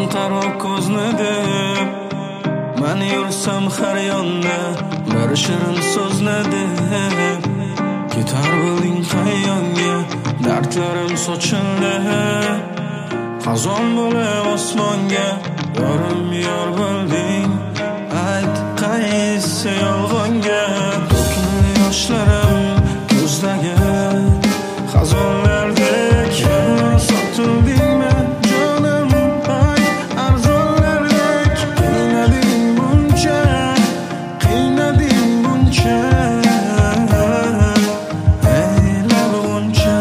qaro ko'zni deb men yursam har yonda bir shirin so'zni deb ketar bo'ling qayyonga dardlarim sochildi qazon bo'lib osmonga yorim yor bo'lding ayt qaysi yolg'onga to'kildi yoshlarim ko'zdagi xazonlardek sotildingmi jonim ay arzonlardek qiynading buncha aylab g'uncha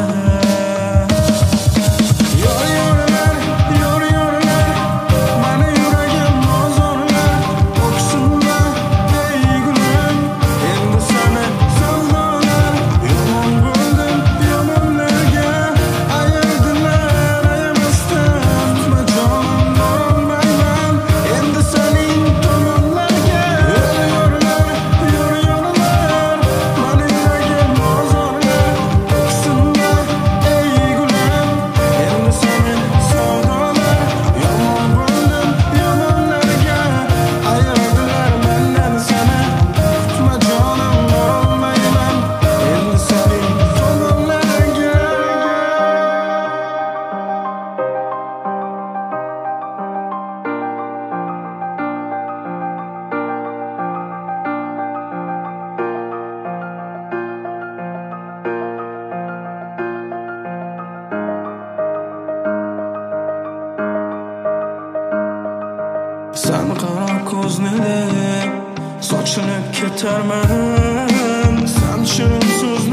yor yorlar mani yuragim ozorlar o'ksinlar ey gulim endi sani savdolar yomon bo'ldim yomonlarga ayirdilar ayamasdan tutma jonim borolmayman endi sening tomonlarga yor yorlar mani yuragim ozorlar o'ksinlar ey gulim endi sani savdolar yomon bo'ldim yomonlarga ayirdilar mendan seni tutma jonim borolmayman endi sening tomonlarga sen qaro ko'zni deb sochilib ketarman sen shirin so'z